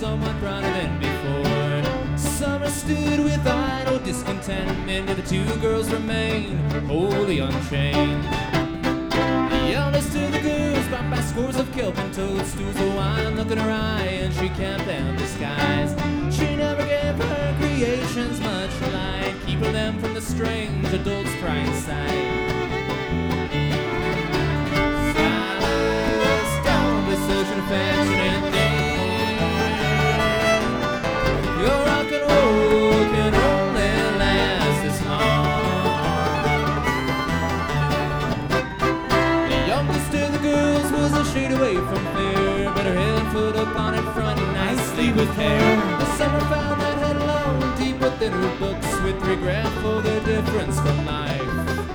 somewhat brighter than before. Summer stood with idle discontentment, and the two girls remained wholly unchained. The eldest of the girls brought by scores of kelp and toadstools, a wine look in her eye, and she kept them disguised. She never gave her creations much light, keeping them from the strange adult's prying sight. Silence, don't be such an affectionate thing. Your rock and roll can only last this long. The youngest of the girls was a shade away from fair, but her head and foot upon in front, nicely with hair. The summer found that head long, deep within her books, with regret for the difference from life.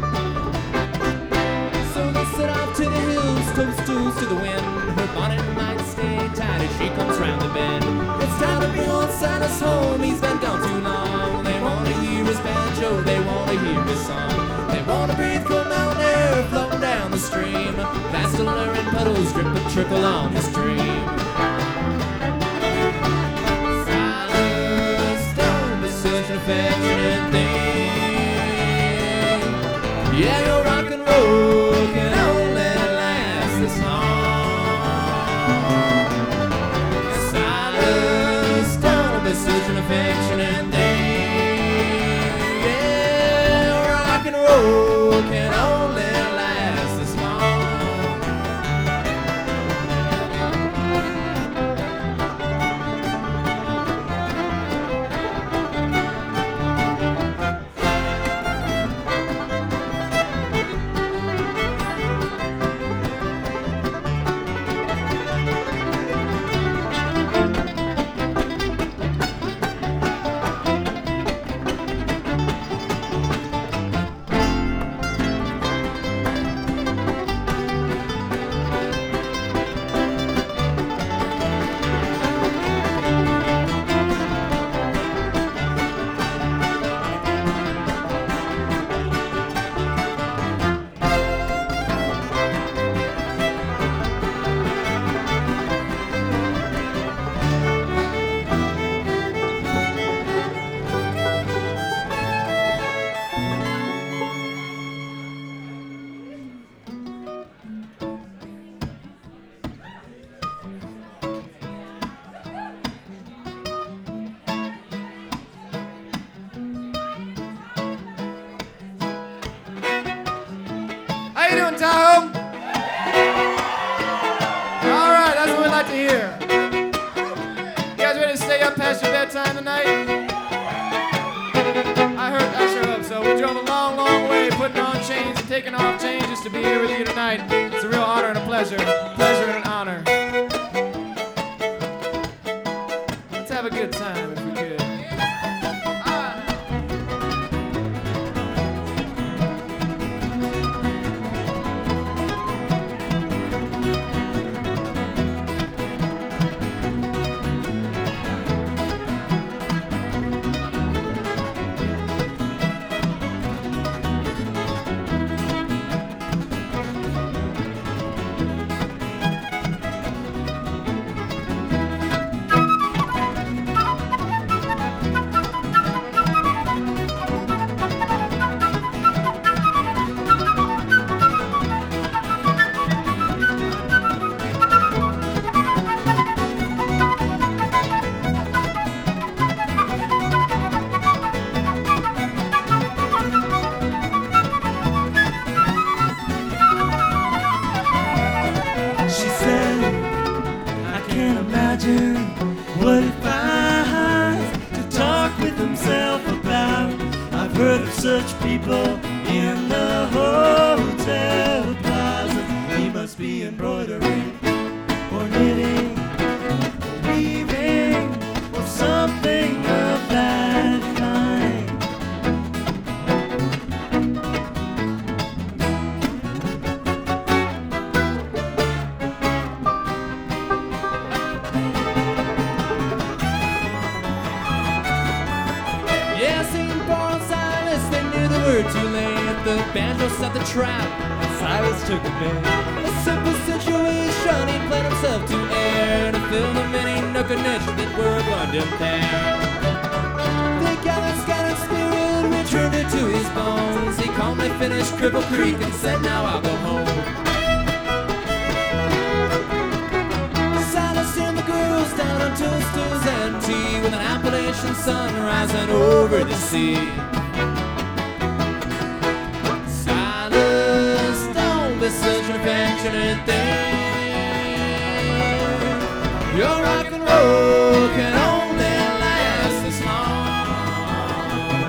So they set off to the hills, toadstools to the wind. Her bonnet might stay tight as she comes round the bend. It's time to be on Santa's home, he's been gone too long. They want to hear his banjo, they want to hear his song. They want to breathe cool mountain air floating down the stream. Fast alluring puddles drip and trickle on the stream. Silence, don't be such an affectionate thing. Yeah, your rock and roll can only last this long. Silence, don't be such an affectionate thing. Yeah, rock and roll can only last this long. How you doing, Tahoe? All right, that's what we like to hear. You guys ready to stay up past your bedtime tonight? I sure hope so. We drove a long, long way, putting on chains and taking off chains just to be here with you tonight. It's a real honor and a pleasure. Pleasure and an honor. Let's have a good time if we could. what he finds to talk with himself about. I've heard of such people in the hotel plaza. He must be embroidering or knitting or weaving or something of that kind. Yeah, St. Paul and Silas, they knew they were too late. The banjo set the trap, and Silas took the bait. A simple situation he played himself to air to fill the many nook and niche that were abandoned there. The gathered scattered spirit returned into his bones. He calmly finished Cripple Creek and said, now I'll go home. Silas and the girls down on toasters and tea, with an Appalachian sun rising over the sea. Silas, don't be such an affectionate thing. Your rock and roll can only last this long.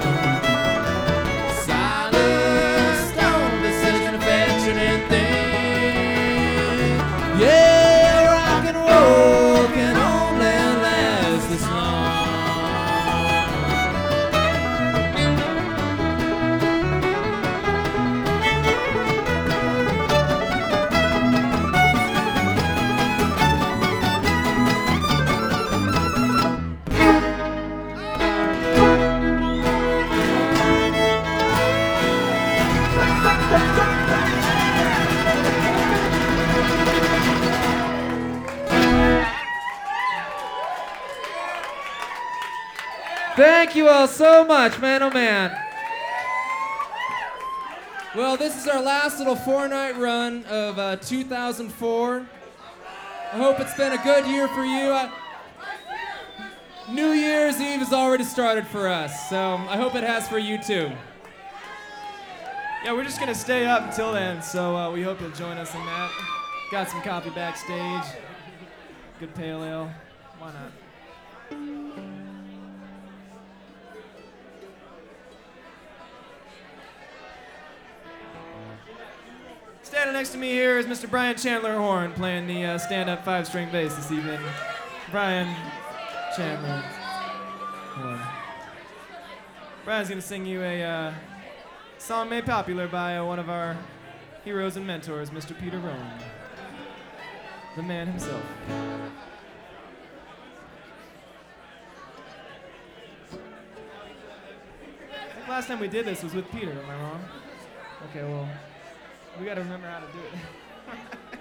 Silas, don't be such an affectionate thing. Yeah, rock and roll can only last this long. Thank you all so much, man, oh man. Well, this is our last little 4-night run of 2004. I hope it's been a good year for you. New Year's Eve has already started for us, so I hope it has for you too. Yeah, we're just gonna stay up until then, so we hope you'll join us in that. Got some coffee backstage. Good pale ale. Why not? Standing next to me here is Mr. Brian Chandler Horn, playing the stand-up 5-string bass this evening. Brian Chandler Horn. Brian's gonna sing you a song made popular by one of our heroes and mentors, Mr. Peter Rowan, the man himself. I think last time we did this was with Peter, am I wrong? Okay, well, we gotta remember how to do it.